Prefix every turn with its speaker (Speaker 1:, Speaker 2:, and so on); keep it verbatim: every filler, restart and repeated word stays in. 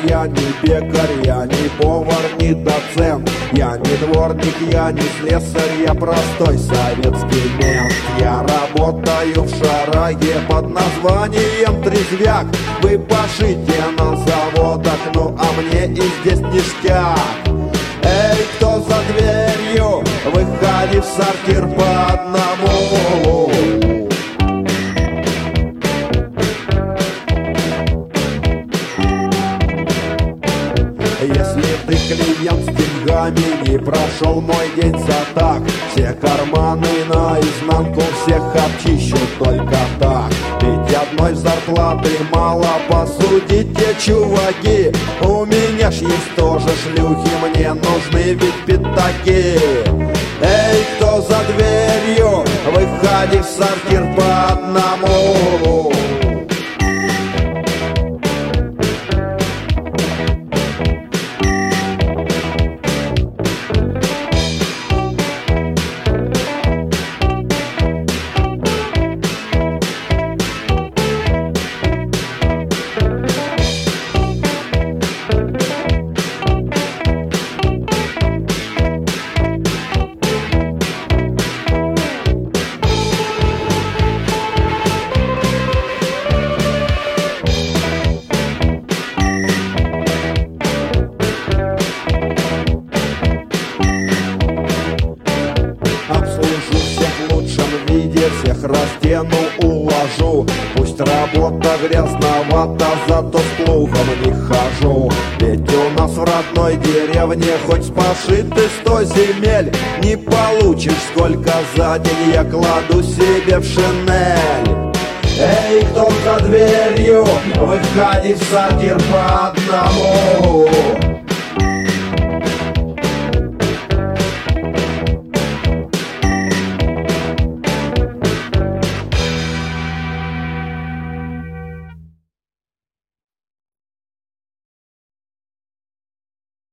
Speaker 1: я не пекарь, я не повар, не доцент. Я не дворник, я не слесарь, я простой советский мент. Я работаю в шараге под названием трезвяк. Вы пашите на заводах, ну а мне и здесь ништяк. Эй, кто за дверью, выходи в сортир по одному. Если ты клиент с деньгами, не прошел мой день за так. Все карманы наизнанку, всех обчищу только так. Ведь одной зарплаты мало, посудите, чуваки. У меня ж есть тоже шлюхи, мне нужны ведь пятаки. Эй, кто за дверью, выходи в сортир по одному. Обслужу всех в лучшем виде, всех раздену, уложу. Пусть работа грязновата, зато с плугом не хожу. Ведь у нас в родной деревне хоть спаши ты сто земель, не получишь, сколько за день я кладу себе в шинель. Эй, кто за дверью, выходи в сортир по одному.